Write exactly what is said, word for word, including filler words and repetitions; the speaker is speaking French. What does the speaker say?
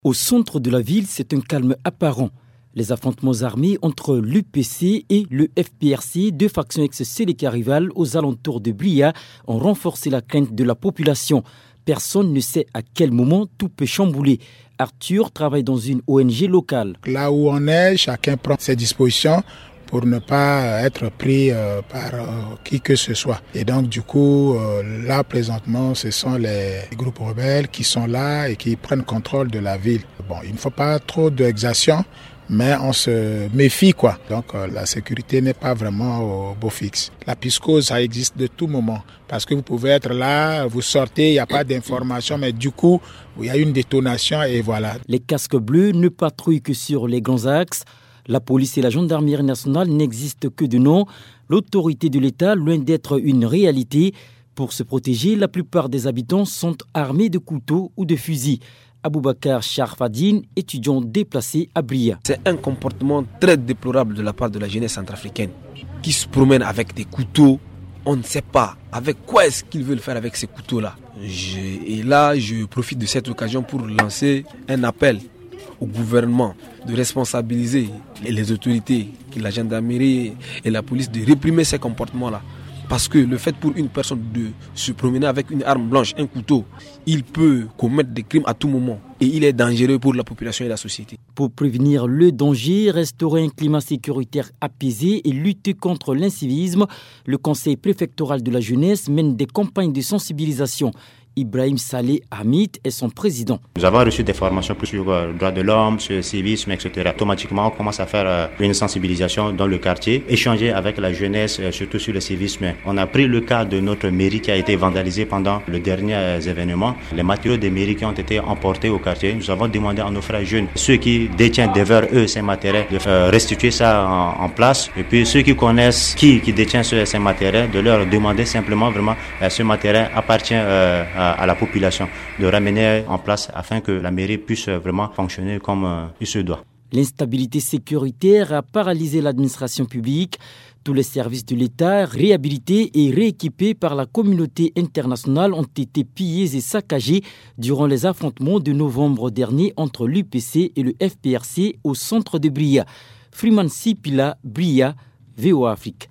Au centre de la ville, c'est un calme apparent. Les affrontements armés entre l'U P C et le F P R C, deux factions ex-Séléka rivales aux alentours de Bria, ont renforcé la crainte de la population. Personne ne sait à quel moment tout peut chambouler. Arthur travaille dans une O N G locale. Là où on est, chacun prend ses dispositions pour ne pas être pris euh, par euh, qui que ce soit. Et donc du coup, euh, là présentement, ce sont les groupes rebelles qui sont là et qui prennent contrôle de la ville. Bon, il ne faut pas trop d'exactions, mais on se méfie quoi. Donc euh, la sécurité n'est pas vraiment au beau fixe. La psychose, ça existe de tout moment. Parce que vous pouvez être là, vous sortez, il n'y a pas d'information, mais du coup, il y a une détonation et voilà. Les casques bleus ne patrouillent que sur les grands axes. La police et la gendarmerie nationale n'existent que de nom. L'autorité de l'État, loin d'être une réalité. Pour se protéger, la plupart des habitants sont armés de couteaux ou de fusils. Aboubakar Charfadine, étudiant déplacé à Bria. C'est un comportement très déplorable de la part de la jeunesse centrafricaine qui se promène avec des couteaux. On ne sait pas avec quoi est-ce qu'ils veulent faire avec ces couteaux-là. Je, et là, je profite de cette occasion pour lancer un appel au gouvernement de responsabiliser les autorités, la gendarmerie et la police de réprimer ces comportements-là. Parce que le fait pour une personne de se promener avec une arme blanche, un couteau, il peut commettre des crimes à tout moment et il est dangereux pour la population et la société. Pour prévenir le danger, restaurer un climat sécuritaire apaisé et lutter contre l'incivisme, le Conseil préfectoral de la jeunesse mène des campagnes de sensibilisation. Ibrahim Saleh Hamid est son président. Nous avons reçu des formations sur le droit de l'homme, sur le civisme, et cetera. Automatiquement, on commence à faire une sensibilisation dans le quartier, échanger avec la jeunesse, surtout sur le civisme. On a pris le cas de notre mairie qui a été vandalisée pendant le dernier événement. Les matériaux des mairies qui ont été emportés au quartier, nous avons demandé à nos frères jeunes, ceux qui détiennent devant eux ces matériaux, de restituer ça en, en place. Et puis ceux qui connaissent qui, qui détient ces matériaux, de leur demander simplement vraiment ce matériel appartient euh, à la population, de ramener en place afin que la mairie puisse vraiment fonctionner comme il se doit. L'instabilité sécuritaire a paralysé l'administration publique. Tous les services de l'État, réhabilités et rééquipés par la communauté internationale, ont été pillés et saccagés durant les affrontements de novembre dernier entre l'U P C et le F P R C au centre de Bria. Freeman Sipila, Bria, V O A Afrique.